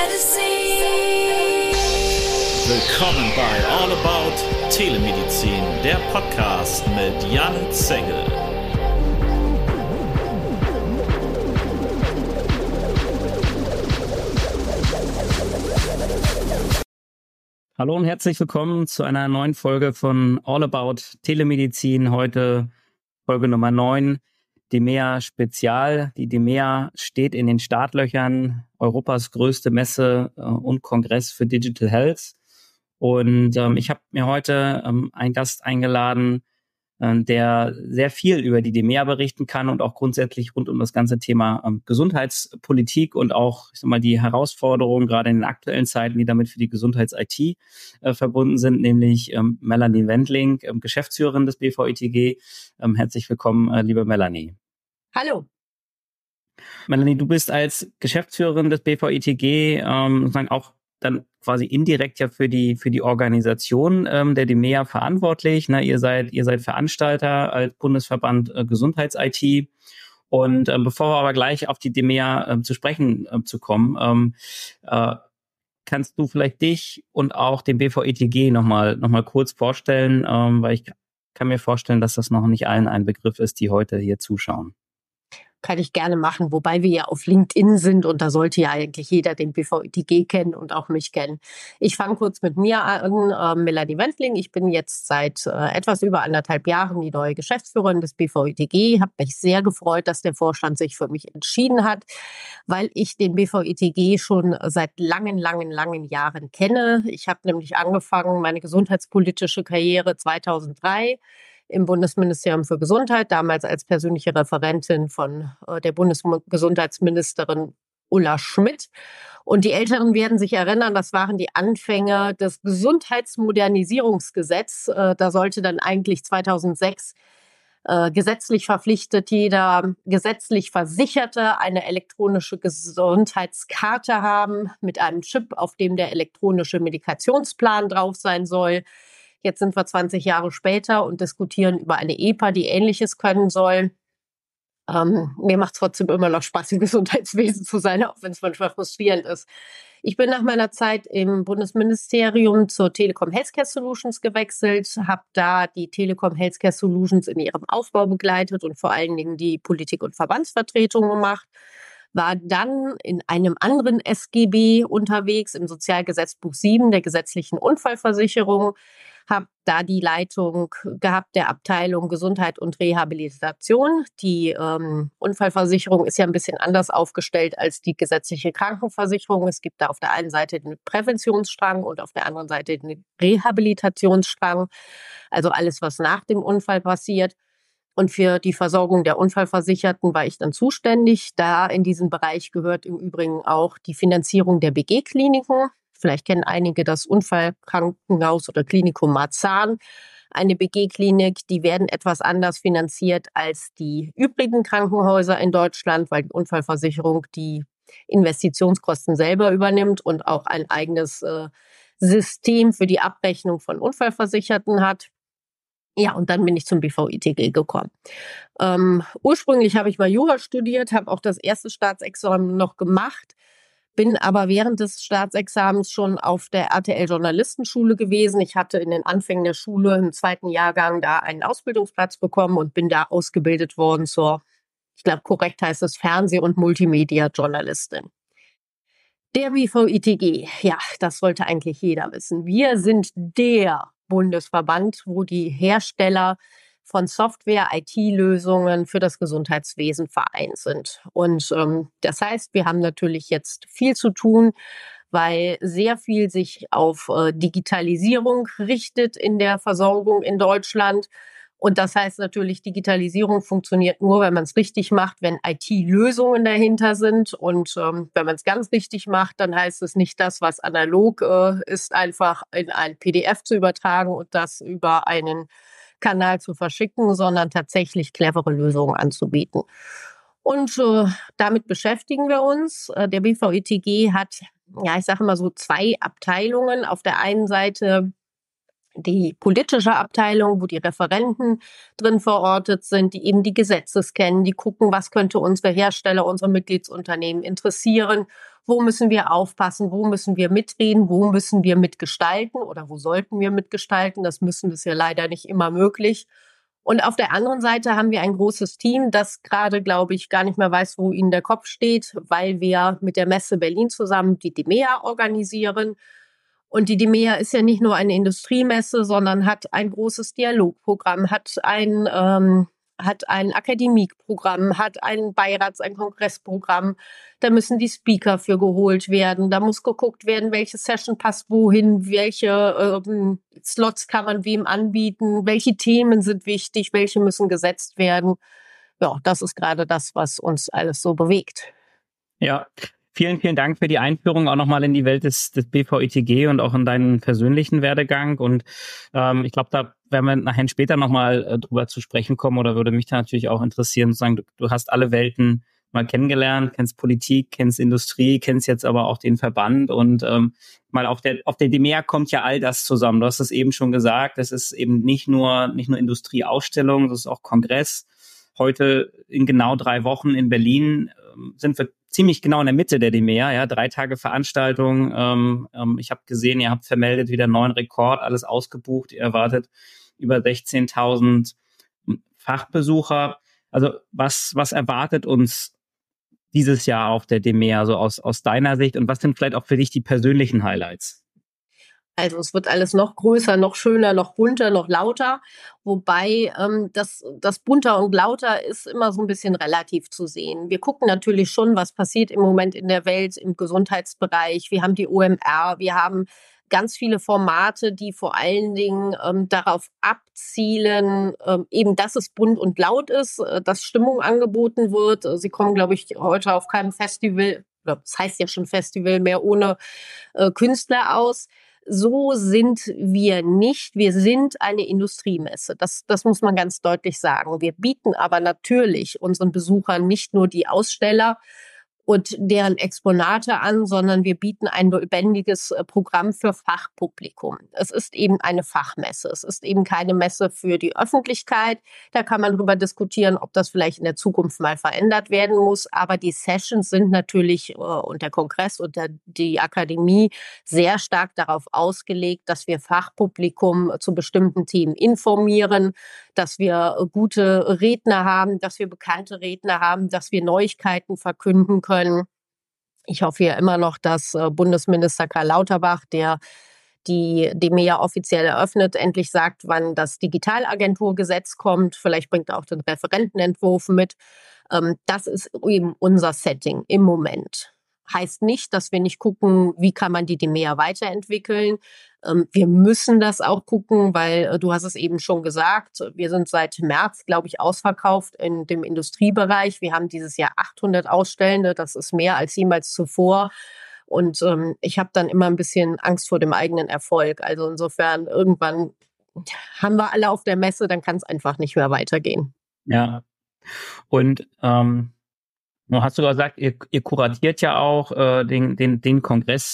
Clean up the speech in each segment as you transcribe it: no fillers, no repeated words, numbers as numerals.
Willkommen bei All About Telemedizin, der Podcast mit Jan Zengel. Hallo und herzlich willkommen zu einer neuen Folge von All About Telemedizin. Heute Folge Nummer 9, DEMEA Spezial. Die DEMEA steht in den Startlöchern, Europas größte Messe und Kongress für Digital Health. Und ich habe mir heute einen Gast eingeladen, der sehr viel über die DEMEA berichten kann und auch grundsätzlich rund um das ganze Thema Gesundheitspolitik und auch, ich sag mal, die Herausforderungen gerade in den aktuellen Zeiten, die damit für die Gesundheits-IT verbunden sind, nämlich Melanie Wendling, Geschäftsführerin des BVITG. Herzlich willkommen, liebe Melanie. Hallo. Melanie, du bist als Geschäftsführerin des BVITG auch dann quasi indirekt ja für die Organisation der DEMEA verantwortlich. Ne? Ihr seid Veranstalter als Bundesverband Gesundheits-IT. Und bevor wir aber gleich auf die DEMEA zu sprechen zu kommen, kannst du vielleicht dich und auch den BVITG noch mal kurz vorstellen, weil ich kann mir vorstellen, dass das noch nicht allen ein Begriff ist, die heute hier zuschauen. Kann ich gerne machen, wobei wir ja auf LinkedIn sind und da sollte ja eigentlich jeder den BVITG kennen und auch mich kennen. Ich fange kurz mit mir an, Melanie Wendling. Ich bin jetzt seit etwas über 1,5 Jahren die neue Geschäftsführerin des BVITG. Habe mich sehr gefreut, dass der Vorstand sich für mich entschieden hat, weil ich den BVITG schon seit langen Jahren kenne. Ich habe nämlich angefangen, meine gesundheitspolitische Karriere 2003 im Bundesministerium für Gesundheit, damals als persönliche Referentin von der Bundesgesundheitsministerin Ulla Schmidt. Und die Älteren werden sich erinnern, das waren die Anfänge des Gesundheitsmodernisierungsgesetzes. Da sollte dann eigentlich 2006 gesetzlich verpflichtet jeder gesetzlich Versicherte eine elektronische Gesundheitskarte haben mit einem Chip, auf dem der elektronische Medikationsplan drauf sein soll. Jetzt sind wir 20 Jahre später und diskutieren über eine EPA, die Ähnliches können soll. Mir macht es trotzdem immer noch Spaß, im Gesundheitswesen zu sein, auch wenn es manchmal frustrierend ist. Ich bin nach meiner Zeit im Bundesministerium zur Telekom Healthcare Solutions gewechselt, habe da die Telekom Healthcare Solutions in ihrem Aufbau begleitet und vor allen Dingen die Politik- und Verbandsvertretung gemacht. War dann in einem anderen SGB unterwegs, im Sozialgesetzbuch 7 der gesetzlichen Unfallversicherung, habe da die Leitung gehabt der Abteilung Gesundheit und Rehabilitation. Die Unfallversicherung ist ja ein bisschen anders aufgestellt als die gesetzliche Krankenversicherung. Es gibt da auf der einen Seite den Präventionsstrang und auf der anderen Seite den Rehabilitationsstrang, also alles, was nach dem Unfall passiert. Und für die Versorgung der Unfallversicherten war ich dann zuständig. Da in diesem Bereich gehört im Übrigen auch die Finanzierung der BG-Kliniken. Vielleicht kennen einige das Unfallkrankenhaus oder Klinikum Marzahn, eine BG-Klinik. Die werden etwas anders finanziert als die übrigen Krankenhäuser in Deutschland, weil die Unfallversicherung die Investitionskosten selber übernimmt und auch ein eigenes System für die Abrechnung von Unfallversicherten hat. Ja, und dann bin ich zum BVITG gekommen. Ursprünglich habe ich mal Jura studiert, habe auch das erste Staatsexamen noch gemacht, bin aber während des Staatsexamens schon auf der RTL Journalistenschule gewesen. Ich hatte in den Anfängen der Schule im 2. Jahrgang da einen Ausbildungsplatz bekommen und bin da ausgebildet worden zur, ich glaube korrekt heißt es, Fernseh- und Multimedia-Journalistin. Der BVITG, ja, das sollte eigentlich jeder wissen. Wir sind der Bundesverband, wo die Hersteller von Software, IT-Lösungen für das Gesundheitswesen vereint sind. Und das heißt, wir haben natürlich jetzt viel zu tun, weil sehr viel sich auf Digitalisierung richtet in der Versorgung in Deutschland. Und das heißt natürlich, Digitalisierung funktioniert nur, wenn man es richtig macht, wenn IT-Lösungen dahinter sind. Und wenn man es ganz richtig macht, dann heißt es nicht das, was analog ist, einfach in ein PDF zu übertragen und das über einen Kanal zu verschicken, sondern tatsächlich clevere Lösungen anzubieten. Und damit beschäftigen wir uns. Der BVITG hat, ja, ich sage immer so 2 Abteilungen. Auf der einen Seite die politische Abteilung, wo die Referenten drin verortet sind, die eben die Gesetze kennen, die gucken, was könnte unsere Hersteller, unsere Mitgliedsunternehmen interessieren Wo müssen wir aufpassen? Wo müssen wir mitreden? Wo müssen wir mitgestalten oder wo sollten wir mitgestalten? Das ist ja leider nicht immer möglich. Und auf der anderen Seite haben wir ein großes Team, das gerade, glaube ich, gar nicht mehr weiß, wo ihnen der Kopf steht, weil wir mit der Messe Berlin zusammen die DEMEA organisieren. Und die DEMEA ist ja nicht nur eine Industriemesse, sondern hat ein großes Dialogprogramm, hat ein Akademieprogramm, hat ein ein Kongressprogramm. Da müssen die Speaker für geholt werden. Da muss geguckt werden, welche Session passt wohin, welche Slots kann man wem anbieten, welche Themen sind wichtig, welche müssen gesetzt werden. Ja, das ist gerade das, was uns alles so bewegt. Ja, vielen Dank für die Einführung auch nochmal in die Welt des BVITG und auch in deinen persönlichen Werdegang. Und ich glaube, da werden wir nachher später nochmal drüber zu sprechen kommen oder würde mich da natürlich auch interessieren, sozusagen, du hast alle Welten mal kennengelernt, kennst Politik, kennst Industrie, kennst jetzt aber auch den Verband und mal auf der DEMEA kommt ja all das zusammen. Du hast es eben schon gesagt, das ist eben nicht nur Industrieausstellung, das ist auch Kongress. Heute in genau 3 Wochen in Berlin sind wir ziemlich genau in der Mitte der DEMEA, ja, 3 Tage Veranstaltung. Ich habe gesehen, ihr habt vermeldet wieder einen neuen Rekord, alles ausgebucht. Ihr erwartet über 16.000 Fachbesucher. Also was erwartet uns dieses Jahr auf der DEMEA, so aus deiner Sicht? Und was sind vielleicht auch für dich die persönlichen Highlights? Also es wird alles noch größer, noch schöner, noch bunter, noch lauter. Wobei das bunter und lauter ist immer so ein bisschen relativ zu sehen. Wir gucken natürlich schon, was passiert im Moment in der Welt im Gesundheitsbereich. Wir haben die OMR, wir haben ganz viele Formate, die vor allen Dingen darauf abzielen, eben, dass es bunt und laut ist, dass Stimmung angeboten wird. Sie kommen, glaube ich, heute auf keinem Festival, oder das heißt ja schon Festival, mehr ohne Künstler aus. So sind wir nicht. Wir sind eine Industriemesse. Das muss man ganz deutlich sagen. Wir bieten aber natürlich unseren Besuchern nicht nur die Aussteller und deren Exponate an, sondern wir bieten ein lebendiges Programm für Fachpublikum. Es ist eben eine Fachmesse. Es ist eben keine Messe für die Öffentlichkeit. Da kann man drüber diskutieren, ob das vielleicht in der Zukunft mal verändert werden muss. Aber die Sessions sind natürlich und der Kongress und die Akademie sehr stark darauf ausgelegt, dass wir Fachpublikum zu bestimmten Themen informieren, dass wir gute Redner haben, dass wir bekannte Redner haben, dass wir Neuigkeiten verkünden können. Ich hoffe ja immer noch, dass Bundesminister Karl Lauterbach, der die DEMEA offiziell eröffnet, endlich sagt, wann das Digitalagenturgesetz kommt. Vielleicht bringt er auch den Referentenentwurf mit. Das ist eben unser Setting im Moment. Heißt nicht, dass wir nicht gucken, wie kann man die DEMEA weiterentwickeln. Wir müssen das auch gucken, weil du hast es eben schon gesagt, wir sind seit März, glaube ich, ausverkauft in dem Industriebereich. Wir haben dieses Jahr 800 Ausstellende, das ist mehr als jemals zuvor. Und ich habe dann immer ein bisschen Angst vor dem eigenen Erfolg. Also insofern, irgendwann haben wir alle auf der Messe, dann kann es einfach nicht mehr weitergehen. Ja, und du hast sogar gesagt, ihr kuratiert ja auch den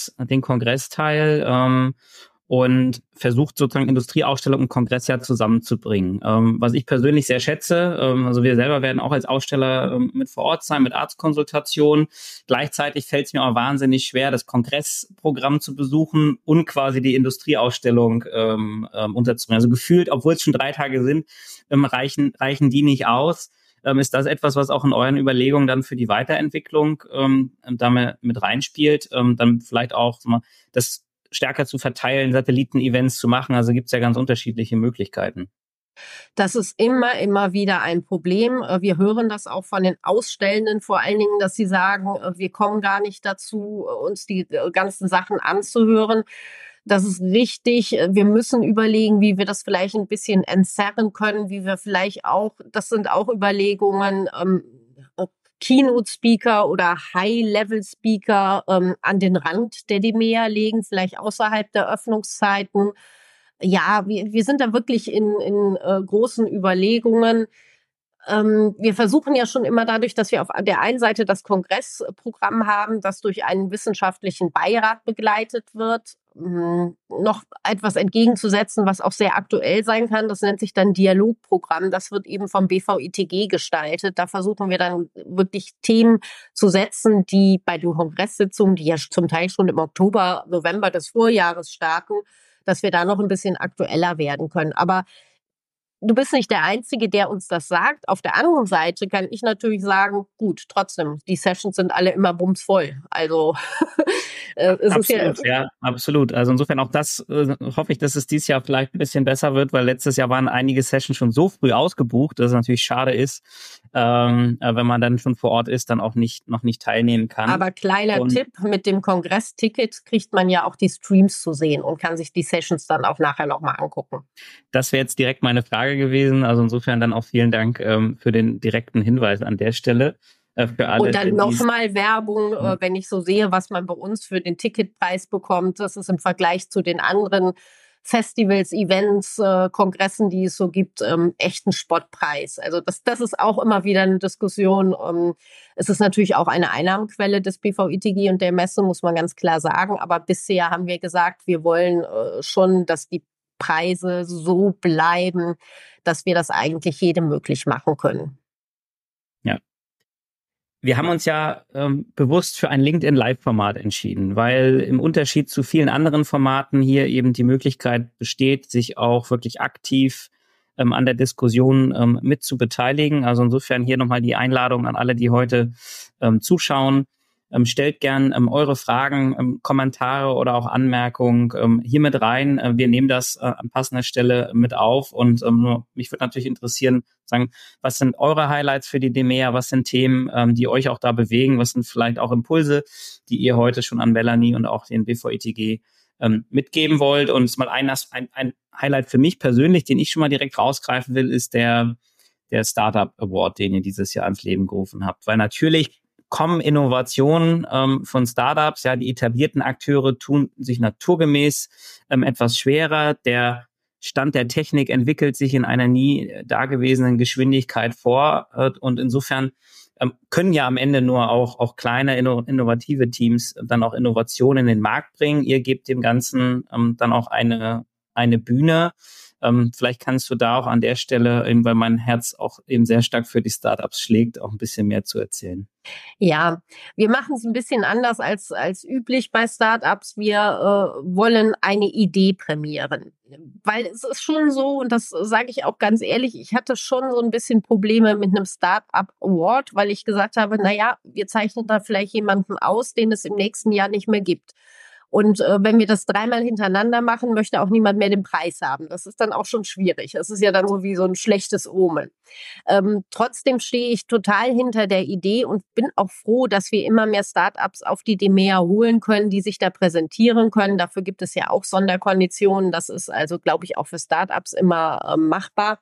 Kongressteil und versucht sozusagen Industrieausstellung und Kongress ja zusammenzubringen. Was ich persönlich sehr schätze, also wir selber werden auch als Aussteller mit vor Ort sein, mit Arztkonsultationen. Gleichzeitig fällt es mir auch wahnsinnig schwer, das Kongressprogramm zu besuchen und quasi die Industrieausstellung unterzubringen. Also gefühlt, obwohl es schon 3 Tage sind, reichen die nicht aus. Ist das etwas, was auch in euren Überlegungen dann für die Weiterentwicklung damit mit reinspielt? Dann vielleicht auch das stärker zu verteilen, Satelliten-Events zu machen? Also gibt es ja ganz unterschiedliche Möglichkeiten. Das ist immer wieder ein Problem. Wir hören das auch von den Ausstellenden vor allen Dingen, dass sie sagen, wir kommen gar nicht dazu, uns die ganzen Sachen anzuhören. Das ist richtig. Wir müssen überlegen, wie wir das vielleicht ein bisschen entzerren können, wie wir vielleicht auch, das sind auch Überlegungen, Keynote-Speaker oder High-Level-Speaker an den Rand der DEMEA legen, vielleicht außerhalb der Öffnungszeiten. Ja, wir sind da wirklich in großen Überlegungen. Wir versuchen ja schon immer dadurch, dass wir auf der einen Seite das Kongressprogramm haben, das durch einen wissenschaftlichen Beirat begleitet wird, noch etwas entgegenzusetzen, was auch sehr aktuell sein kann. Das nennt sich dann Dialogprogramm. Das wird eben vom BVITG gestaltet. Da versuchen wir dann wirklich Themen zu setzen, die bei den Kongresssitzungen, die ja zum Teil schon im Oktober, November des Vorjahres starten, dass wir da noch ein bisschen aktueller werden können. Aber du bist nicht der Einzige, der uns das sagt. Auf der anderen Seite kann ich natürlich sagen, gut, trotzdem, die Sessions sind alle immer bumsvoll. Also es Absolut, ist ja... ja, absolut. Also insofern auch das hoffe ich, dass es dieses Jahr vielleicht ein bisschen besser wird, weil letztes Jahr waren einige Sessions schon so früh ausgebucht, dass es natürlich schade ist, wenn man dann schon vor Ort ist, dann auch noch nicht teilnehmen kann. Aber kleiner Tipp, mit dem Kongressticket kriegt man ja auch die Streams zu sehen und kann sich die Sessions dann auch nachher nochmal angucken. Das wäre jetzt direkt meine Frage gewesen. Also insofern dann auch vielen Dank für den direkten Hinweis an der Stelle. Für alle, und dann nochmal Werbung, wenn ich so sehe, was man bei uns für den Ticketpreis bekommt. Das ist im Vergleich zu den anderen Festivals, Events, Kongressen, die es so gibt, echt ein Spottpreis. Also das ist auch immer wieder eine Diskussion. Es ist natürlich auch eine Einnahmenquelle des BVITG und der Messe, muss man ganz klar sagen. Aber bisher haben wir gesagt, wir wollen schon, dass die Preise so bleiben, dass wir das eigentlich jedem möglich machen können. Ja. Wir haben uns ja bewusst für ein LinkedIn-Live-Format entschieden, weil im Unterschied zu vielen anderen Formaten hier eben die Möglichkeit besteht, sich auch wirklich aktiv an der Diskussion mit zu beteiligen. Also insofern hier nochmal die Einladung an alle, die heute zuschauen. Stellt gern eure Fragen, Kommentare oder auch Anmerkungen hier mit rein. Wir nehmen das an passender Stelle mit auf und mich würde natürlich interessieren, sagen, was sind eure Highlights für die DEMEA? Was sind Themen, die euch auch da bewegen? Was sind vielleicht auch Impulse, die ihr heute schon an Melanie und auch den BVITG mitgeben wollt? Und mal ein Highlight für mich persönlich, den ich schon mal direkt rausgreifen will, ist der Startup Award, den ihr dieses Jahr ans Leben gerufen habt. Weil natürlich kommen Innovationen von Startups, ja, die etablierten Akteure tun sich naturgemäß etwas schwerer. Der Stand der Technik entwickelt sich in einer nie dagewesenen Geschwindigkeit vor und insofern können ja am Ende nur auch kleine innovative Teams dann auch Innovationen in den Markt bringen. Ihr gebt dem Ganzen dann auch eine Bühne. Vielleicht kannst du da auch an der Stelle, eben weil mein Herz auch eben sehr stark für die Startups schlägt, auch ein bisschen mehr zu erzählen. Ja, wir machen es ein bisschen anders als üblich bei Startups. Wir wollen eine Idee prämieren, weil es ist schon so, und das sage ich auch ganz ehrlich, ich hatte schon so ein bisschen Probleme mit einem Startup Award, weil ich gesagt habe, naja, wir zeichnen da vielleicht jemanden aus, den es im nächsten Jahr nicht mehr gibt. Und wenn wir das 3-mal hintereinander machen, möchte auch niemand mehr den Preis haben. Das ist dann auch schon schwierig. Das ist ja dann so wie so ein schlechtes Omen. Trotzdem stehe ich total hinter der Idee und bin auch froh, dass wir immer mehr Startups auf die DEMEA holen können, die sich da präsentieren können. Dafür gibt es ja auch Sonderkonditionen. Das ist also, glaube ich, auch für Startups immer machbar.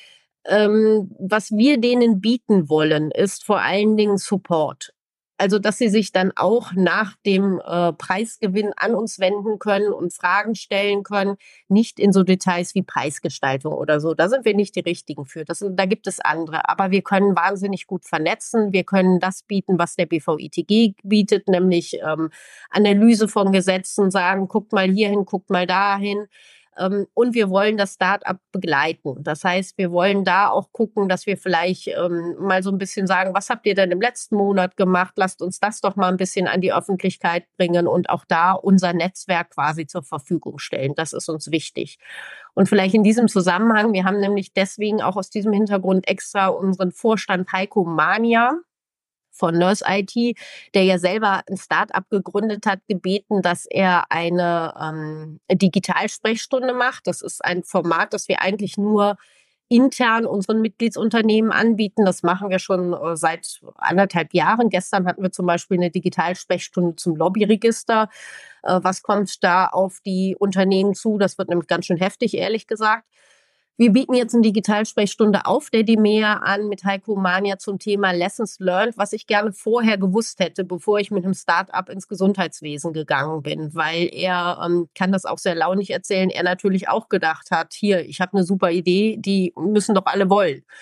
Was wir denen bieten wollen, ist vor allen Dingen Support. Also, dass sie sich dann auch nach dem Preisgewinn an uns wenden können und Fragen stellen können, nicht in so Details wie Preisgestaltung oder so. Da sind wir nicht die Richtigen für. Da gibt es andere. Aber wir können wahnsinnig gut vernetzen. Wir können das bieten, was der BVITG bietet, nämlich Analyse von Gesetzen, sagen, guckt mal hierhin, guckt mal dahin. Und wir wollen das Start-up begleiten. Das heißt, wir wollen da auch gucken, dass wir vielleicht mal so ein bisschen sagen, was habt ihr denn im letzten Monat gemacht? Lasst uns das doch mal ein bisschen an die Öffentlichkeit bringen und auch da unser Netzwerk quasi zur Verfügung stellen. Das ist uns wichtig. Und vielleicht in diesem Zusammenhang, wir haben nämlich deswegen auch aus diesem Hintergrund extra unseren Vorstand Heiko Mania von Nurse IT, der ja selber ein Start-up gegründet hat, gebeten, dass er eine Digitalsprechstunde macht. Das ist ein Format, das wir eigentlich nur intern unseren Mitgliedsunternehmen anbieten. Das machen wir schon seit 1,5 Jahren. Gestern hatten wir zum Beispiel eine Digitalsprechstunde zum Lobbyregister. Was kommt da auf die Unternehmen zu? Das wird nämlich ganz schön heftig, ehrlich gesagt. Wir bieten jetzt eine Digitalsprechstunde auf der DEMEA an mit Heiko Mania zum Thema Lessons Learned, was ich gerne vorher gewusst hätte, bevor ich mit einem Start-up ins Gesundheitswesen gegangen bin, weil er kann das auch sehr launig erzählen, er natürlich auch gedacht hat, hier, ich habe eine super Idee, die müssen doch alle wollen.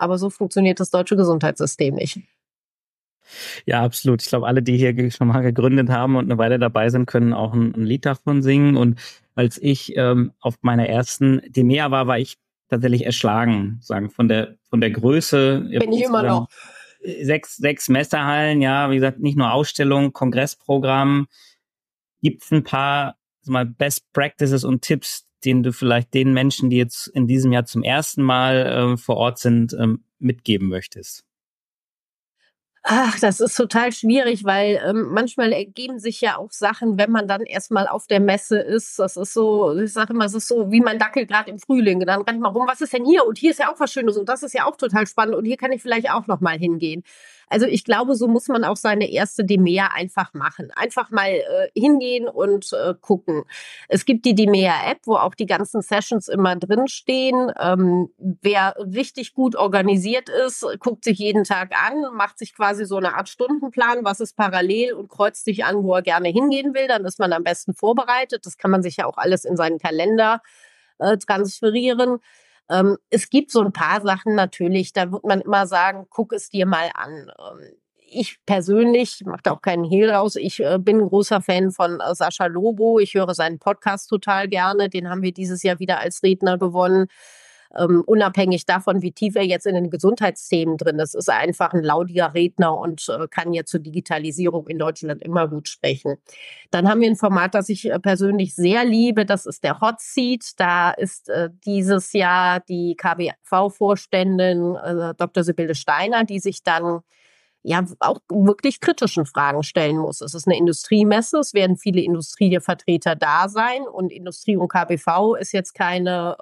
aber so funktioniert das deutsche Gesundheitssystem nicht. Ja, absolut. Ich glaube, alle, die hier schon mal gegründet haben und eine Weile dabei sind, können auch ein Lied davon singen. Und als ich auf meiner ersten DEMEA war ich tatsächlich erschlagen, sagen von der Größe. Bin ich immer noch. Sechs Messehallen, ja, wie gesagt, nicht nur Ausstellung, Kongressprogramm. Gibt es ein paar Best Practices und Tipps, den du vielleicht den Menschen, die jetzt in diesem Jahr zum ersten Mal vor Ort sind, mitgeben möchtest? Ach, das ist total schwierig, weil manchmal ergeben sich ja auch Sachen, wenn man dann erstmal auf der Messe ist. Das ist so, ich sage immer, es ist so wie mein Dackel gerade im Frühling. Dann rennt man rum, was ist denn hier? Und hier ist ja auch was Schönes und das ist ja auch total spannend und hier kann ich vielleicht auch noch mal hingehen. Also ich glaube, so muss man auch seine erste DEMEA einfach machen. Einfach mal hingehen und gucken. Es gibt die DEMEA-App, wo auch die ganzen Sessions immer drinstehen. Wer richtig gut organisiert ist, guckt sich jeden Tag an, macht sich quasi so eine Art Stundenplan, was ist parallel und kreuzt sich an, wo er gerne hingehen will. Dann ist man am besten vorbereitet. Das kann man sich ja auch alles in seinen Kalender transferieren. Es gibt so ein paar Sachen natürlich, da wird man immer sagen, guck es dir mal an. Ich persönlich, mache da auch keinen Hehl raus, ich bin ein großer Fan von Sascha Lobo. Ich höre seinen Podcast total gerne. Den haben wir dieses Jahr wieder als Redner gewonnen. Unabhängig davon, wie tief er jetzt in den Gesundheitsthemen drin ist, ist er einfach ein lautiger Redner und kann jetzt zur Digitalisierung in Deutschland immer gut sprechen. Dann haben wir ein Format, das ich persönlich sehr liebe, das ist der Hot Seat. Da ist dieses Jahr die KBV-Vorständin Dr. Sibylle Steiner, die sich dann ja auch wirklich kritischen Fragen stellen muss. Es ist eine Industriemesse, es werden viele Industrievertreter da sein und Industrie und KBV ist jetzt keine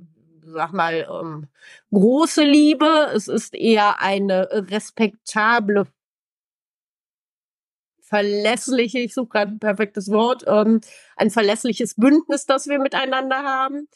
große Liebe. Es ist eher eine respektable, verlässliche, ich suche gerade ein perfektes Wort, ein verlässliches Bündnis, das wir miteinander haben.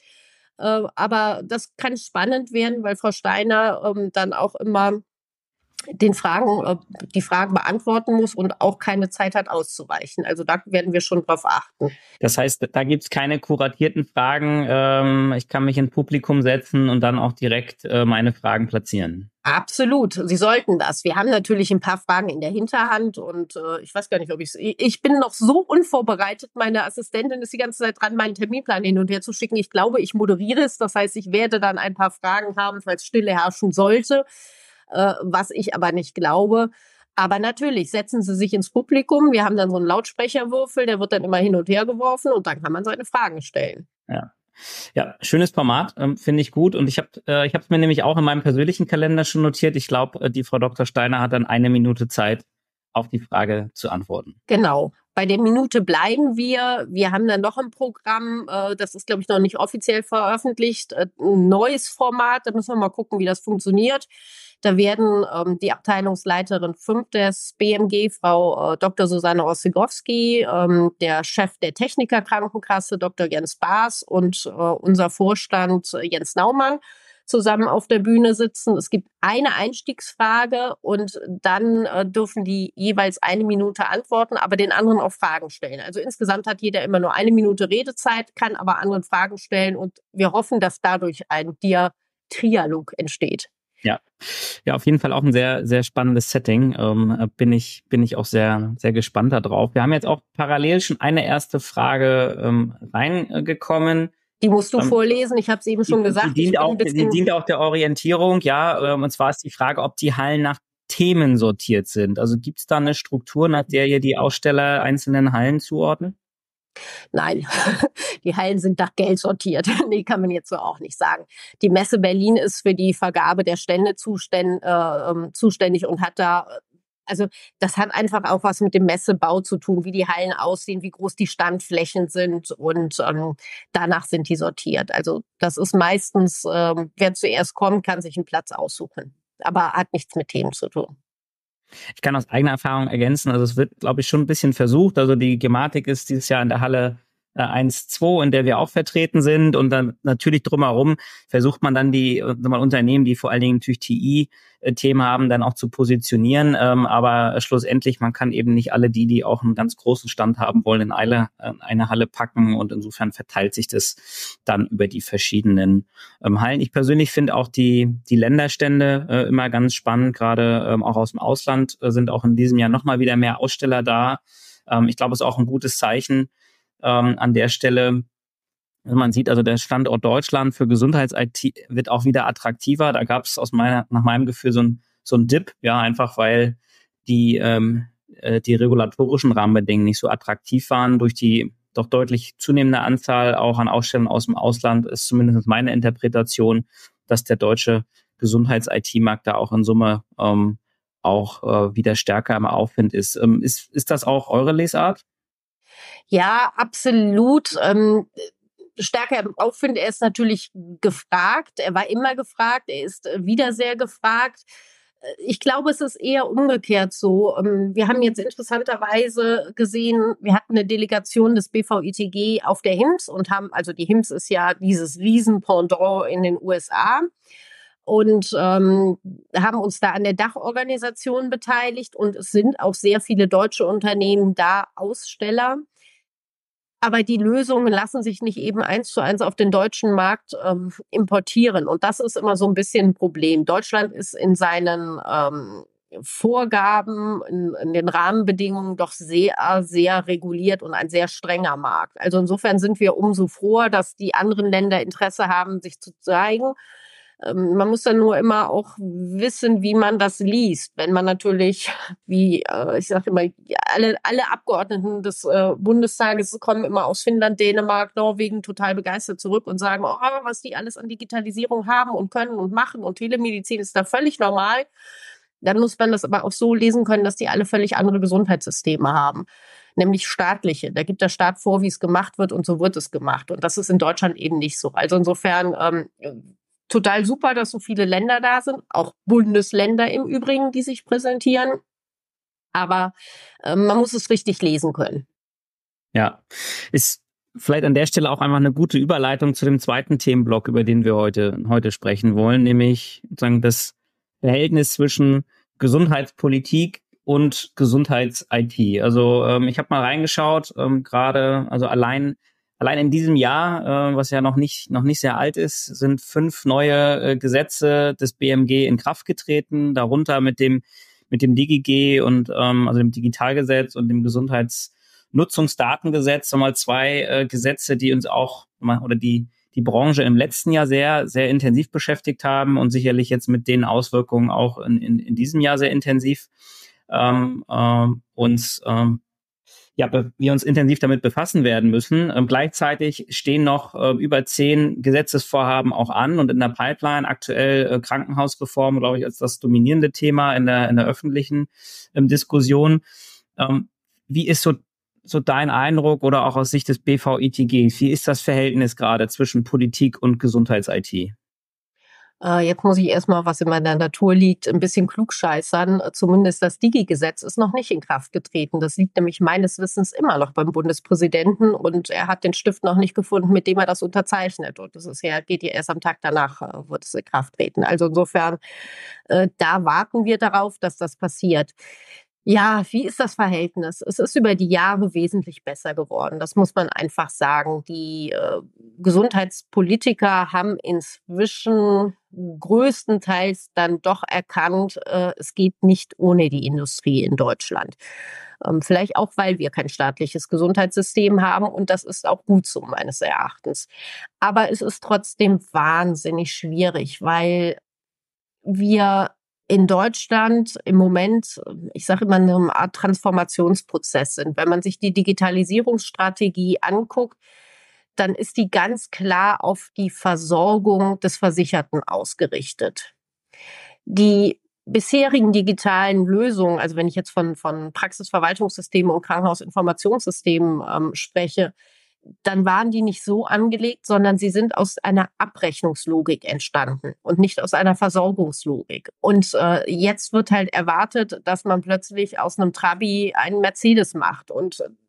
Aber das kann spannend werden, weil Frau Steiner dann auch immer die Fragen beantworten muss und auch keine Zeit hat auszuweichen. Also da werden wir schon drauf achten. Das heißt, da gibt's keine kuratierten Fragen. Ich kann mich ins Publikum setzen und dann auch direkt meine Fragen platzieren. Absolut, Sie sollten das. Wir haben natürlich ein paar Fragen in der Hinterhand und ich weiß gar nicht, ob ich bin noch so unvorbereitet. Meine Assistentin ist die ganze Zeit dran, meinen Terminplan hin und her zu schicken. Ich glaube, ich moderiere es. Das heißt, ich werde dann ein paar Fragen haben, falls Stille herrschen sollte. Was ich aber nicht glaube. Aber natürlich, setzen Sie sich ins Publikum. Wir haben dann so einen Lautsprecherwürfel, der wird dann immer hin und her geworfen und dann kann man seine Fragen stellen. Ja, schönes Format, finde ich gut. Und ich habe es mir nämlich auch in meinem persönlichen Kalender schon notiert. Ich glaube, die Frau Dr. Steiner hat dann 1 Minute Zeit, auf die Frage zu antworten. Genau. Bei der Minute bleiben wir. Wir haben dann noch ein Programm, das ist, glaube ich, noch nicht offiziell veröffentlicht, ein neues Format. Da müssen wir mal gucken, wie das funktioniert. Da werden die Abteilungsleiterin 5 des BMG, Frau Dr. Susanne Ossegowski, der Chef der Technikerkrankenkasse, Dr. Jens Baas und unser Vorstand Jens Naumann zusammen auf der Bühne sitzen. Es gibt eine Einstiegsfrage und dann dürfen die jeweils 1 Minute antworten, aber den anderen auch Fragen stellen. Also insgesamt hat jeder immer nur 1 Minute Redezeit, kann aber anderen Fragen stellen und wir hoffen, dass dadurch ein Trialog entsteht. Ja, auf jeden Fall auch ein sehr, sehr spannendes Setting. Bin ich auch sehr, sehr gespannt darauf. Wir haben jetzt auch parallel schon eine erste Frage reingekommen. Die musst du vorlesen, ich habe es eben schon gesagt. Die dient auch der Orientierung, ja. Und zwar ist die Frage, ob die Hallen nach Themen sortiert sind. Also gibt es da eine Struktur, nach der ihr die Aussteller einzelnen Hallen zuordnet? Nein, die Hallen sind nach Geld sortiert. Nee, kann man jetzt so auch nicht sagen. Die Messe Berlin ist für die Vergabe der Stände zuständig und hat da, also das hat einfach auch was mit dem Messebau zu tun, wie die Hallen aussehen, wie groß die Standflächen sind und danach sind die sortiert. Also das ist meistens, wer zuerst kommt, kann sich einen Platz aussuchen, aber hat nichts mit Themen zu tun. Ich kann aus eigener Erfahrung ergänzen, also es wird, glaube ich, schon ein bisschen versucht. Also die Gematik ist dieses Jahr in der Halle 1.2, in der wir auch vertreten sind, und dann natürlich drumherum versucht man dann die Unternehmen, die vor allen Dingen natürlich TI-Themen haben, dann auch zu positionieren, aber schlussendlich, man kann eben nicht alle die auch einen ganz großen Stand haben wollen, in eine Halle packen, und insofern verteilt sich das dann über die verschiedenen Hallen. Ich persönlich finde auch die Länderstände immer ganz spannend, gerade auch aus dem Ausland sind auch in diesem Jahr nochmal wieder mehr Aussteller da. Ich glaube, es ist auch ein gutes Zeichen an der Stelle. Also man sieht also, der Standort Deutschland für Gesundheits-IT wird auch wieder attraktiver. Da gab es nach meinem Gefühl so ein Dip, ja, einfach weil die regulatorischen Rahmenbedingungen nicht so attraktiv waren. Durch die doch deutlich zunehmende Anzahl auch an Ausstellungen aus dem Ausland ist zumindest meine Interpretation, dass der deutsche Gesundheits-IT-Markt da auch in Summe auch wieder stärker im Aufwind ist. Ist das auch eure Lesart? Ja, absolut. Stärker im Aufwind. Er ist natürlich gefragt. Er war immer gefragt. Er ist wieder sehr gefragt. Ich glaube, es ist eher umgekehrt so. Wir haben jetzt interessanterweise gesehen, wir hatten eine Delegation des BVITG auf der HIMSS und also die HIMSS ist ja dieses Riesenpendant in den USA. Und haben uns da an der Dachorganisation beteiligt, und es sind auch sehr viele deutsche Unternehmen da Aussteller. Aber die Lösungen lassen sich nicht eben 1:1 auf den deutschen Markt importieren. Und das ist immer so ein bisschen ein Problem. Deutschland ist in seinen Vorgaben, in den Rahmenbedingungen doch sehr, sehr reguliert und ein sehr strenger Markt. Also insofern sind wir umso froher, dass die anderen Länder Interesse haben, sich zu zeigen. Man muss dann nur immer auch wissen, wie man das liest. Wenn man natürlich, ich sage immer, alle Abgeordneten des Bundestages kommen immer aus Finnland, Dänemark, Norwegen total begeistert zurück und sagen, oh, was die alles an Digitalisierung haben und können und machen, und Telemedizin ist da völlig normal. Dann muss man das aber auch so lesen können, dass die alle völlig andere Gesundheitssysteme haben, nämlich staatliche. Da gibt der Staat vor, wie es gemacht wird, und so wird es gemacht. Und das ist in Deutschland eben nicht so. Also insofern total super, dass so viele Länder da sind, auch Bundesländer im Übrigen, die sich präsentieren. Aber man muss es richtig lesen können. Ja, ist vielleicht an der Stelle auch einfach eine gute Überleitung zu dem zweiten Themenblock, über den wir heute sprechen wollen, nämlich sozusagen das Verhältnis zwischen Gesundheitspolitik und Gesundheits-IT. Also ich habe mal reingeschaut, gerade, also allein in diesem Jahr, was ja noch nicht sehr alt ist, sind 5 neue Gesetze des BMG in Kraft getreten, darunter mit dem DigiG und also dem Digitalgesetz und dem Gesundheitsnutzungsdatengesetz, nochmal 2 Gesetze, die uns auch oder die Branche im letzten Jahr sehr, sehr intensiv beschäftigt haben und sicherlich jetzt mit den Auswirkungen auch in diesem Jahr sehr intensiv wir uns intensiv damit befassen werden müssen. Gleichzeitig stehen noch über 10 Gesetzesvorhaben auch an und in der Pipeline. Aktuell Krankenhausreform, glaube ich, als das dominierende Thema in der öffentlichen Diskussion. Wie ist so dein Eindruck oder auch aus Sicht des BVITGs? Wie ist das Verhältnis gerade zwischen Politik und Gesundheits-IT? Jetzt muss ich erstmal, was in meiner Natur liegt, ein bisschen klugscheißern. Zumindest das Digi-Gesetz ist noch nicht in Kraft getreten. Das liegt nämlich meines Wissens immer noch beim Bundespräsidenten, und er hat den Stift noch nicht gefunden, mit dem er das unterzeichnet. Und geht ja erst am Tag danach, wird es in Kraft treten. Also insofern, da warten wir darauf, dass das passiert. Ja, wie ist das Verhältnis? Es ist über die Jahre wesentlich besser geworden. Das muss man einfach sagen. Die Gesundheitspolitiker haben inzwischen größtenteils dann doch erkannt, es geht nicht ohne die Industrie in Deutschland. Vielleicht auch, weil wir kein staatliches Gesundheitssystem haben, und das ist auch gut so meines Erachtens. Aber es ist trotzdem wahnsinnig schwierig, weil wir in Deutschland im Moment, ich sage immer, in einer Art Transformationsprozess sind. Wenn man sich die Digitalisierungsstrategie anguckt, dann ist die ganz klar auf die Versorgung des Versicherten ausgerichtet. Die bisherigen digitalen Lösungen, also wenn ich jetzt von Praxisverwaltungssystemen und Krankenhausinformationssystemen spreche, dann waren die nicht so angelegt, sondern sie sind aus einer Abrechnungslogik entstanden und nicht aus einer Versorgungslogik. Und jetzt wird halt erwartet, dass man plötzlich aus einem Trabi einen Mercedes macht. Und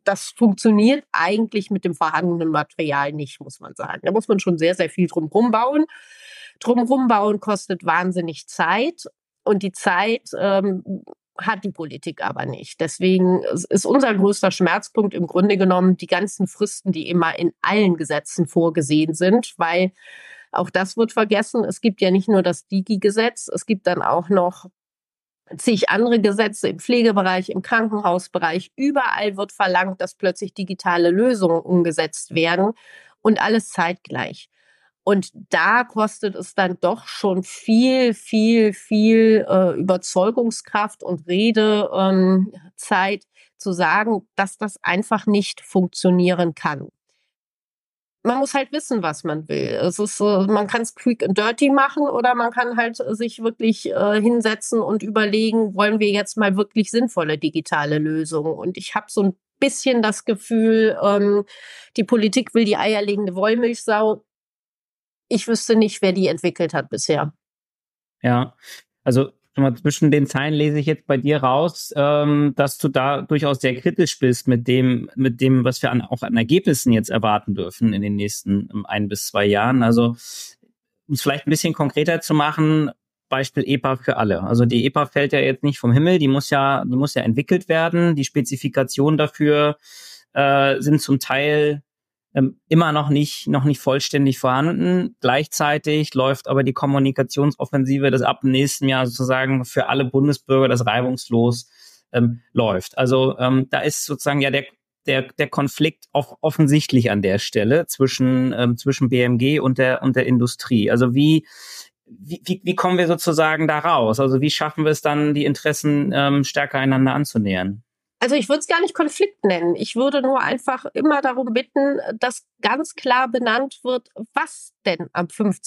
das funktioniert eigentlich mit dem vorhandenen Material nicht, muss man sagen. Da muss man schon sehr, sehr viel drumherum bauen. Drumherum bauen kostet wahnsinnig Zeit und die Zeit hat die Politik aber nicht. Deswegen ist unser größter Schmerzpunkt im Grunde genommen die ganzen Fristen, die immer in allen Gesetzen vorgesehen sind, weil auch das wird vergessen. Es gibt ja nicht nur das Digi-Gesetz, es gibt dann auch noch zig andere Gesetze im Pflegebereich, im Krankenhausbereich. Überall wird verlangt, dass plötzlich digitale Lösungen umgesetzt werden und alles zeitgleich. Und da kostet es dann doch schon viel Überzeugungskraft und Redezeit zu sagen, dass das einfach nicht funktionieren kann. Man muss halt wissen, was man will. Es ist, man kann es quick and dirty machen oder man kann halt sich wirklich hinsetzen und überlegen, wollen wir jetzt mal wirklich sinnvolle digitale Lösungen? Und ich habe so ein bisschen das Gefühl, die Politik will die eierlegende Wollmilchsau. Ich wüsste nicht, wer die entwickelt hat bisher. Ja, also schon mal zwischen den Zeilen lese ich jetzt bei dir raus, dass du da durchaus sehr kritisch bist mit dem, was wir auch an Ergebnissen jetzt erwarten dürfen in den nächsten 1 bis 2 Jahren. Also, um es vielleicht ein bisschen konkreter zu machen, Beispiel EPA für alle. Also die EPA fällt ja jetzt nicht vom Himmel, die muss ja entwickelt werden. Die Spezifikationen dafür sind zum Teil immer noch nicht vollständig vorhanden. Gleichzeitig läuft aber die Kommunikationsoffensive, das ab dem nächsten Jahr sozusagen für alle Bundesbürger das reibungslos läuft. Also da ist sozusagen ja der Konflikt offensichtlich an der Stelle zwischen BMG und der Industrie. Also wie kommen wir sozusagen da raus? Also wie schaffen wir es dann, die Interessen stärker einander anzunähern? Also ich würde es gar nicht Konflikt nennen. Ich würde nur einfach immer darum bitten, dass ganz klar benannt wird, was denn am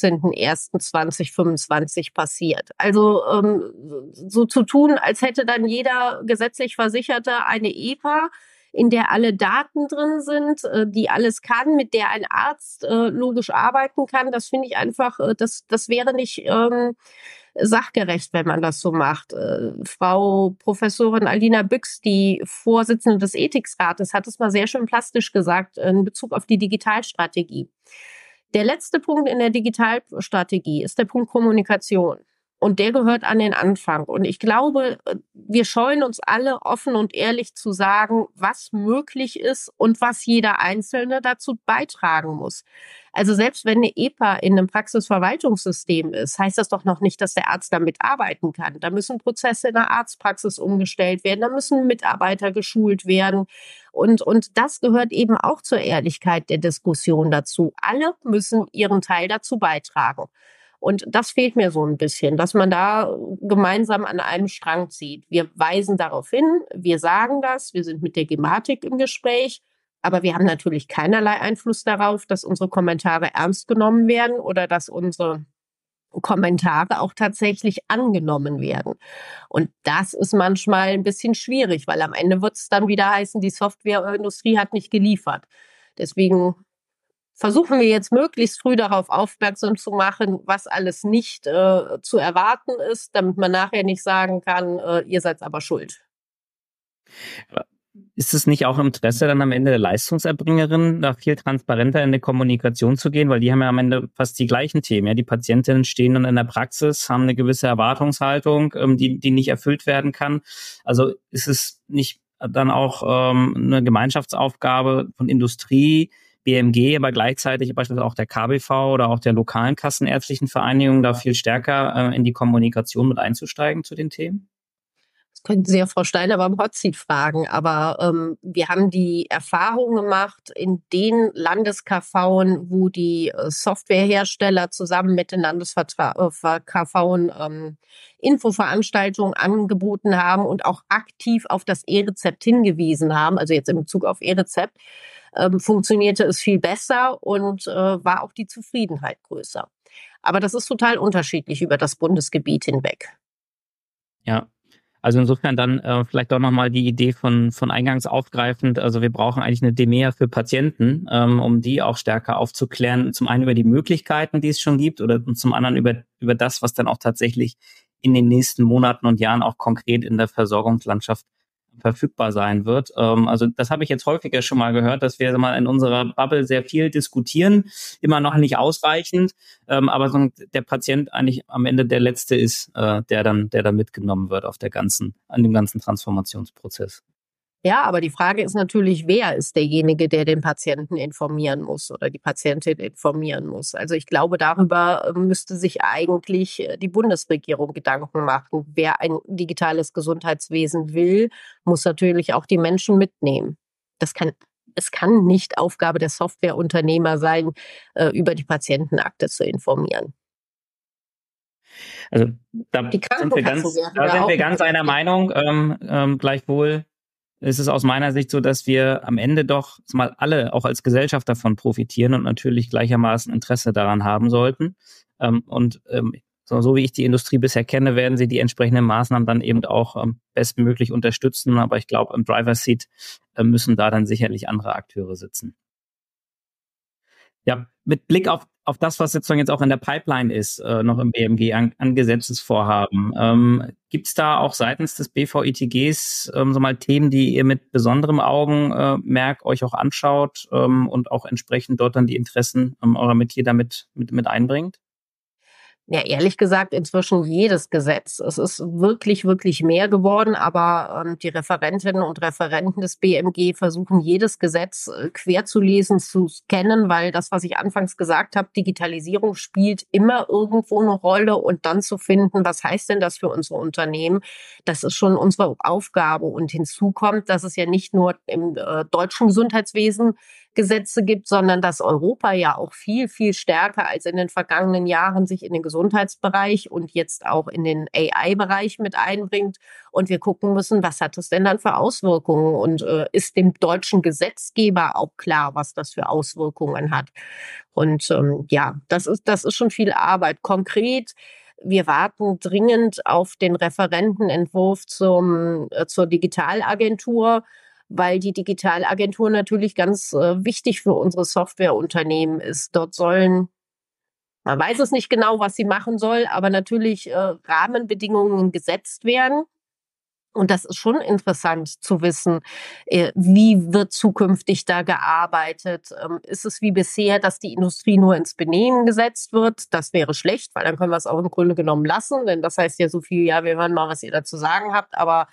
15.01.2025 passiert. Also so zu tun, als hätte dann jeder gesetzlich Versicherte eine EPA, in der alle Daten drin sind, die alles kann, mit der ein Arzt logisch arbeiten kann. Das finde ich einfach, das wäre nicht sachgerecht, wenn man das so macht. Frau Professorin Alina Büchs, die Vorsitzende des Ethiksrates, hat es mal sehr schön plastisch gesagt in Bezug auf die Digitalstrategie. Der letzte Punkt in der Digitalstrategie ist der Punkt Kommunikation. Und der gehört an den Anfang. Und ich glaube, wir scheuen uns alle, offen und ehrlich zu sagen, was möglich ist und was jeder Einzelne dazu beitragen muss. Also selbst wenn eine EPA in einem Praxisverwaltungssystem ist, heißt das doch noch nicht, dass der Arzt damit arbeiten kann. Da müssen Prozesse in der Arztpraxis umgestellt werden, da müssen Mitarbeiter geschult werden. Und das gehört eben auch zur Ehrlichkeit der Diskussion dazu. Alle müssen ihren Teil dazu beitragen. Und das fehlt mir so ein bisschen, dass man da gemeinsam an einem Strang zieht. Wir weisen darauf hin, wir sagen das, wir sind mit der Gematik im Gespräch, aber wir haben natürlich keinerlei Einfluss darauf, dass unsere Kommentare ernst genommen werden oder dass unsere Kommentare auch tatsächlich angenommen werden. Und das ist manchmal ein bisschen schwierig, weil am Ende wird es dann wieder heißen, die Softwareindustrie hat nicht geliefert. Deswegen versuchen wir jetzt möglichst früh darauf aufmerksam zu machen, was alles nicht zu erwarten ist, damit man nachher nicht sagen kann, ihr seid aber schuld. Ist es nicht auch im Interesse dann am Ende der Leistungserbringerin, da viel transparenter in die Kommunikation zu gehen? Weil die haben ja am Ende fast die gleichen Themen. Ja? Die Patientinnen stehen dann in der Praxis, haben eine gewisse Erwartungshaltung, die nicht erfüllt werden kann. Also ist es nicht dann auch eine Gemeinschaftsaufgabe von Industrie, BMG, aber gleichzeitig beispielsweise auch der KBV oder auch der lokalen kassenärztlichen Vereinigung, da viel stärker in die Kommunikation mit einzusteigen zu den Themen? Das könnten Sie ja Frau Steiner beim Hotseat fragen, aber wir haben die Erfahrung gemacht, in den Landes-KVen, wo die Softwarehersteller zusammen mit den Landes-KVen Infoveranstaltungen angeboten haben und auch aktiv auf das E-Rezept hingewiesen haben, also jetzt in Bezug auf E-Rezept, funktionierte es viel besser und war auch die Zufriedenheit größer. Aber das ist total unterschiedlich über das Bundesgebiet hinweg. Ja, also insofern dann vielleicht auch nochmal die Idee von eingangs aufgreifend. Also wir brauchen eigentlich eine DEMEA für Patienten, um die auch stärker aufzuklären. Zum einen über die Möglichkeiten, die es schon gibt, oder zum anderen über das, was dann auch tatsächlich in den nächsten Monaten und Jahren auch konkret in der Versorgungslandschaft verfügbar sein wird. Also das habe ich jetzt häufiger schon mal gehört, dass wir mal in unserer Bubble sehr viel diskutieren, immer noch nicht ausreichend, aber so der Patient eigentlich am Ende der Letzte ist, der dann mitgenommen wird an dem ganzen Transformationsprozess. Ja, aber die Frage ist natürlich, wer ist derjenige, der den Patienten informieren muss oder die Patientin informieren muss? Also ich glaube, darüber müsste sich eigentlich die Bundesregierung Gedanken machen. Wer ein digitales Gesundheitswesen will, muss natürlich auch die Menschen mitnehmen. Es kann nicht Aufgabe der Softwareunternehmer sein, über die Patientenakte zu informieren. Also da sind wir ganz einer Meinung. Gleichwohl ist es aus meiner Sicht so, dass wir am Ende doch mal alle auch als Gesellschaft davon profitieren und natürlich gleichermaßen Interesse daran haben sollten. So wie ich die Industrie bisher kenne, werden sie die entsprechenden Maßnahmen dann eben auch bestmöglich unterstützen. Aber ich glaube, im Driver's Seat müssen da dann sicherlich andere Akteure sitzen. Ja, mit Blick auf das, was jetzt auch in der Pipeline ist, noch im BMG an Gesetzesvorhaben. Gibt es da auch seitens des BVITGs so mal Themen, die ihr mit besonderem Augenmerk euch auch anschaut und auch entsprechend dort dann die Interessen eurer Mitglieder mit einbringt? Ja, ehrlich gesagt, inzwischen jedes Gesetz. Es ist wirklich, wirklich mehr geworden, aber die Referentinnen und Referenten des BMG versuchen, jedes Gesetz quer zu lesen, zu scannen, weil das, was ich anfangs gesagt habe, Digitalisierung spielt immer irgendwo eine Rolle und dann zu finden, was heißt denn das für unsere Unternehmen? Das ist schon unsere Aufgabe. Und hinzu kommt, dass es ja nicht nur im deutschen Gesundheitswesen Gesetze gibt, sondern dass Europa ja auch viel, viel stärker als in den vergangenen Jahren sich in den Gesundheitsbereich und jetzt auch in den AI-Bereich mit einbringt. Und wir gucken müssen, was hat das denn dann für Auswirkungen? Und ist dem deutschen Gesetzgeber auch klar, was das für Auswirkungen hat? Und das ist schon viel Arbeit. Konkret, wir warten dringend auf den Referentenentwurf zur Digitalagentur, weil die Digitalagentur natürlich ganz wichtig für unsere Softwareunternehmen ist. Dort man weiß es nicht genau, was sie machen soll, aber natürlich Rahmenbedingungen gesetzt werden. Und das ist schon interessant zu wissen, wie wird zukünftig da gearbeitet? Ist es wie bisher, dass die Industrie nur ins Benehmen gesetzt wird? Das wäre schlecht, weil dann können wir es auch im Grunde genommen lassen, denn das heißt ja so viel, ja, wir hören mal, was ihr dazu sagen habt, aber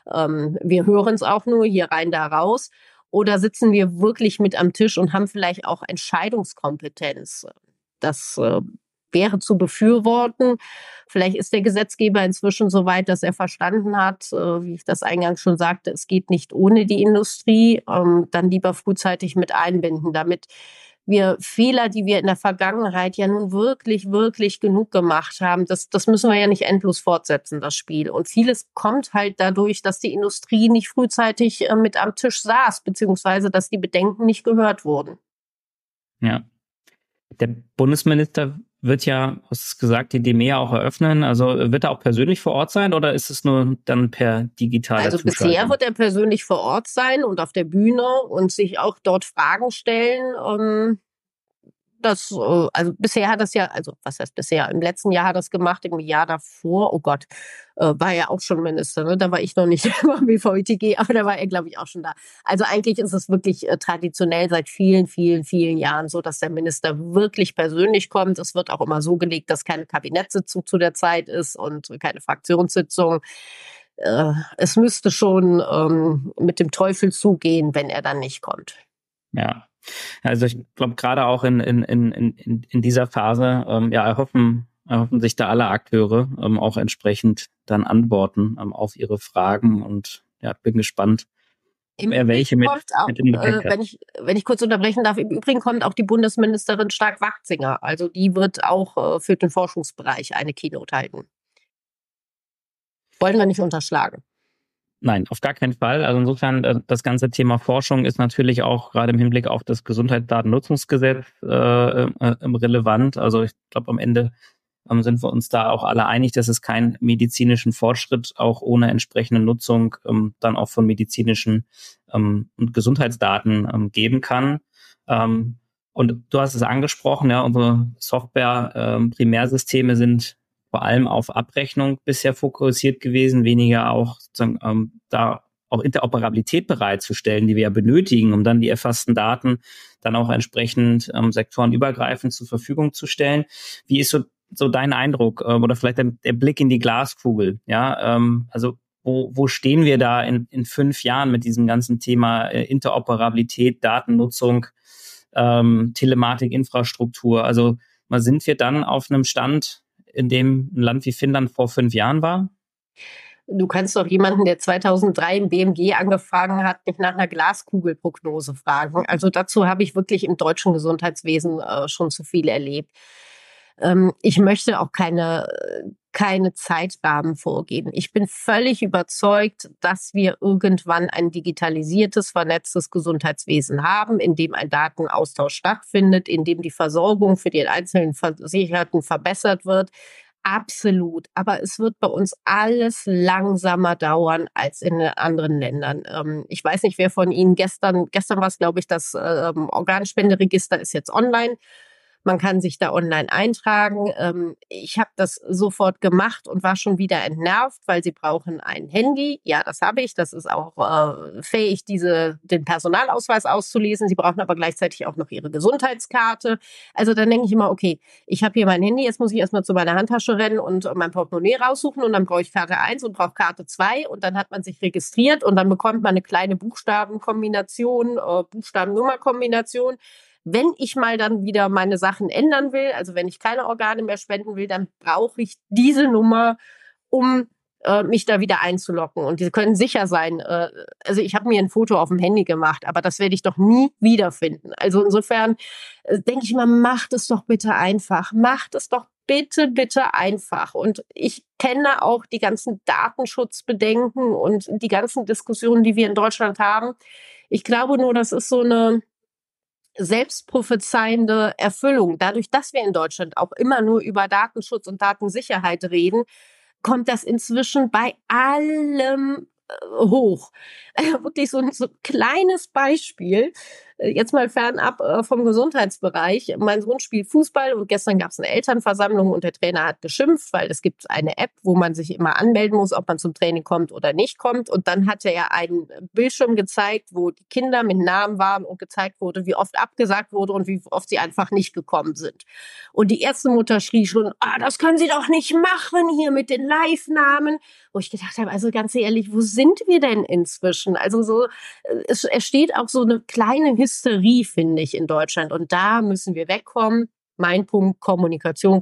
wir hören es auch nur hier rein, da raus. Oder sitzen wir wirklich mit am Tisch und haben vielleicht auch Entscheidungskompetenz? Das wäre zu befürworten. Vielleicht ist der Gesetzgeber inzwischen so weit, dass er verstanden hat, wie ich das eingangs schon sagte, es geht nicht ohne die Industrie, dann lieber frühzeitig mit einbinden, damit wir Fehler, die wir in der Vergangenheit ja nun wirklich, wirklich genug gemacht haben, das müssen wir ja nicht endlos fortsetzen, das Spiel. Und vieles kommt halt dadurch, dass die Industrie nicht frühzeitig mit am Tisch saß, beziehungsweise dass die Bedenken nicht gehört wurden. Ja. Der Bundesminister wird ja, du hast gesagt, die DEMEA auch eröffnen. Also wird er auch persönlich vor Ort sein oder ist es nur dann per digitaler Zuschaltung? Also bisher wird er persönlich vor Ort sein und auf der Bühne und sich auch dort Fragen stellen. Also bisher hat das ja, also was heißt bisher? Im letzten Jahr hat er das gemacht, im Jahr davor, oh Gott, war er auch schon Minister, ne? Da war ich noch nicht beim BVITG, aber da war er, glaube ich, auch schon da. Also eigentlich ist es wirklich traditionell seit vielen, vielen, vielen Jahren so, dass der Minister wirklich persönlich kommt. Es wird auch immer so gelegt, dass keine Kabinettssitzung zu der Zeit ist und keine Fraktionssitzung. Es müsste schon mit dem Teufel zugehen, wenn er dann nicht kommt. Ja. Also ich glaube, gerade auch in dieser Phase erhoffen sich da alle Akteure auch entsprechend dann Antworten auf ihre Fragen und ja, bin gespannt, welche wenn ich kurz unterbrechen darf, im Übrigen kommt auch die Bundesministerin Stark-Wachsinger. Also die wird auch für den Forschungsbereich eine Keynote halten. Wollen wir nicht unterschlagen. Nein, auf gar keinen Fall. Also insofern, das ganze Thema Forschung ist natürlich auch gerade im Hinblick auf das Gesundheitsdatennutzungsgesetz relevant. Also ich glaube, am Ende sind wir uns da auch alle einig, dass es keinen medizinischen Fortschritt auch ohne entsprechende Nutzung dann auch von medizinischen und Gesundheitsdaten geben kann. Und du hast es angesprochen, ja, unsere Software-Primärsysteme sind vor allem auf Abrechnung bisher fokussiert gewesen, weniger auch sozusagen da auch Interoperabilität bereitzustellen, die wir ja benötigen, um dann die erfassten Daten dann auch entsprechend sektorenübergreifend zur Verfügung zu stellen. Wie ist so dein Eindruck oder vielleicht der Blick in die Glaskugel? Ja, also wo stehen wir da in 5 Jahren mit diesem ganzen Thema Interoperabilität, Datennutzung, Telematik, Infrastruktur? Also sind wir dann auf einem Stand, in dem ein Land wie Finnland vor 5 Jahren war? Du kannst doch jemanden, der 2003 im BMG angefangen hat, nicht nach einer Glaskugelprognose fragen. Also dazu habe ich wirklich im deutschen Gesundheitswesen schon zu viel erlebt. Ich möchte auch keine Zeitrahmen vorgeben. Ich bin völlig überzeugt, dass wir irgendwann ein digitalisiertes, vernetztes Gesundheitswesen haben, in dem ein Datenaustausch stattfindet, in dem die Versorgung für den einzelnen Versicherten verbessert wird. Absolut. Aber es wird bei uns alles langsamer dauern als in anderen Ländern. Ich weiß nicht, wer von Ihnen gestern war es, glaube ich, das Organspenderegister ist jetzt online. Man kann sich da online eintragen. Ich habe das sofort gemacht und war schon wieder entnervt, weil sie brauchen ein Handy. Ja, das habe ich. Das ist auch fähig, den Personalausweis auszulesen. Sie brauchen aber gleichzeitig auch noch ihre Gesundheitskarte. Also dann denke ich immer, okay, ich habe hier mein Handy, jetzt muss ich erstmal zu meiner Handtasche rennen und mein Portemonnaie raussuchen und dann brauche ich Karte 1 und brauche Karte 2 und dann hat man sich registriert und dann bekommt man eine kleine Buchstabenkombination, Buchstaben-Nummer-Kombination. Wenn ich mal dann wieder meine Sachen ändern will, also wenn ich keine Organe mehr spenden will, dann brauche ich diese Nummer, um mich da wieder einzuloggen. Und die können sicher sein, also ich habe mir ein Foto auf dem Handy gemacht, aber das werde ich doch nie wiederfinden. Also insofern denke ich immer, macht es doch bitte einfach. Macht es doch bitte einfach. Und ich kenne auch die ganzen Datenschutzbedenken und die ganzen Diskussionen, die wir in Deutschland haben. Ich glaube nur, das ist so eine selbstprophezeiende Erfüllung. Dadurch, dass wir in Deutschland auch immer nur über Datenschutz und Datensicherheit reden, kommt das inzwischen bei allem hoch. Wirklich so ein kleines Beispiel, jetzt mal fernab vom Gesundheitsbereich. Mein Sohn spielt Fußball und gestern gab es eine Elternversammlung und der Trainer hat geschimpft, weil es gibt eine App, wo man sich immer anmelden muss, ob man zum Training kommt oder nicht kommt. Und dann hat er einen Bildschirm gezeigt, wo die Kinder mit Namen waren und gezeigt wurde, wie oft abgesagt wurde und wie oft sie einfach nicht gekommen sind. Und die erste Mutter schrie schon, das können Sie doch nicht machen hier mit den Live-Namen. Wo ich gedacht habe, also ganz ehrlich, wo sind wir denn inzwischen? Also so, es entsteht auch so eine kleine Hysterie, finde ich, in Deutschland. Und da müssen wir wegkommen. Mein Punkt, Kommunikation.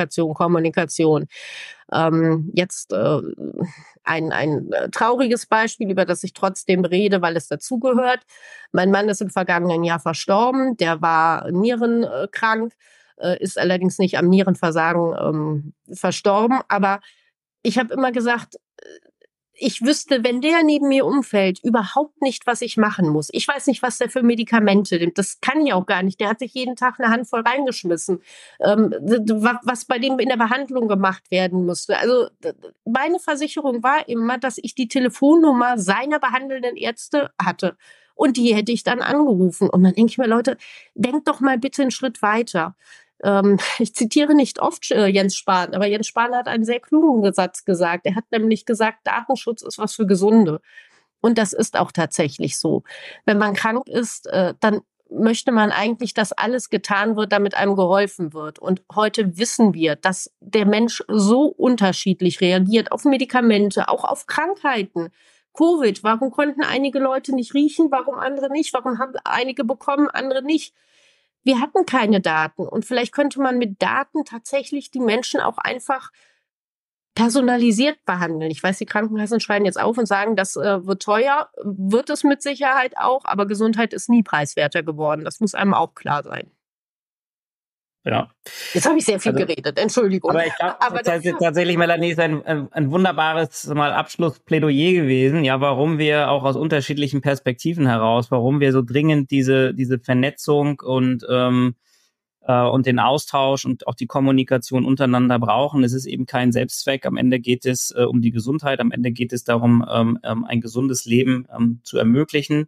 Jetzt ein trauriges Beispiel, über das ich trotzdem rede, weil es dazugehört. Mein Mann ist im vergangenen Jahr verstorben. Der war nierenkrank, ist allerdings nicht am Nierenversagen verstorben. Aber ich habe immer gesagt, ich wüsste, wenn der neben mir umfällt, überhaupt nicht, was ich machen muss. Ich weiß nicht, was der für Medikamente nimmt. Das kann ich auch gar nicht. Der hat sich jeden Tag eine Handvoll reingeschmissen, was bei dem in der Behandlung gemacht werden musste. Also meine Versicherung war immer, dass ich die Telefonnummer seiner behandelnden Ärzte hatte. Und die hätte ich dann angerufen. Und dann denke ich mir, Leute, denkt doch mal bitte einen Schritt weiter. Ich zitiere nicht oft Jens Spahn, aber Jens Spahn hat einen sehr klugen Satz gesagt. Er hat nämlich gesagt, Datenschutz ist was für Gesunde. Und das ist auch tatsächlich so. Wenn man krank ist, dann möchte man eigentlich, dass alles getan wird, damit einem geholfen wird. Und heute wissen wir, dass der Mensch so unterschiedlich reagiert auf Medikamente, auch auf Krankheiten. Covid, warum konnten einige Leute nicht riechen, warum andere nicht? Warum haben einige bekommen, andere nicht? Wir hatten keine Daten und vielleicht könnte man mit Daten tatsächlich die Menschen auch einfach personalisiert behandeln. Ich weiß, die Krankenkassen schreien jetzt auf und sagen, das wird teuer, wird es mit Sicherheit auch, aber Gesundheit ist nie preiswerter geworden. Das muss einem auch klar sein. Ja. Jetzt habe ich sehr viel geredet, Entschuldigung. Aber ich glaube, das ist tatsächlich, Melanie, ist ein wunderbares Abschlussplädoyer gewesen, ja, warum wir auch aus unterschiedlichen Perspektiven heraus, warum wir so dringend diese Vernetzung und den Austausch und auch die Kommunikation untereinander brauchen. Es ist eben kein Selbstzweck. Am Ende geht es um die Gesundheit, am Ende geht es darum, ein gesundes Leben zu ermöglichen.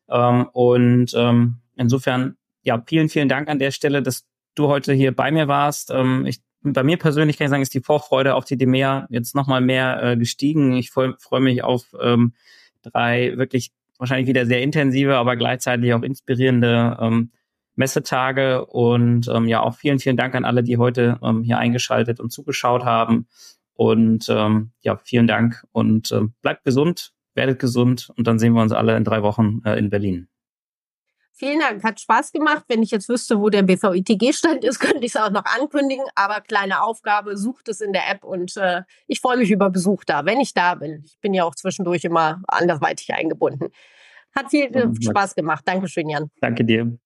Insofern, ja, vielen Dank an der Stelle, dass du heute hier bei mir warst. Bei mir persönlich kann ich sagen, ist die Vorfreude auf die DEMEA jetzt nochmal mehr gestiegen. Ich freue mich auf 3 wirklich wahrscheinlich wieder sehr intensive, aber gleichzeitig auch inspirierende Messetage. Und ja, auch vielen, vielen Dank an alle, die heute hier eingeschaltet und zugeschaut haben. Und ja, vielen Dank und bleibt gesund, werdet gesund und dann sehen wir uns alle in 3 Wochen in Berlin. Vielen Dank, hat Spaß gemacht. Wenn ich jetzt wüsste, wo der BVITG-Stand ist, könnte ich es auch noch ankündigen. Aber kleine Aufgabe, sucht es in der App und ich freue mich über Besuch da, wenn ich da bin. Ich bin ja auch zwischendurch immer anderweitig eingebunden. Hat viel Spaß gemacht. Dankeschön, Jan. Danke dir.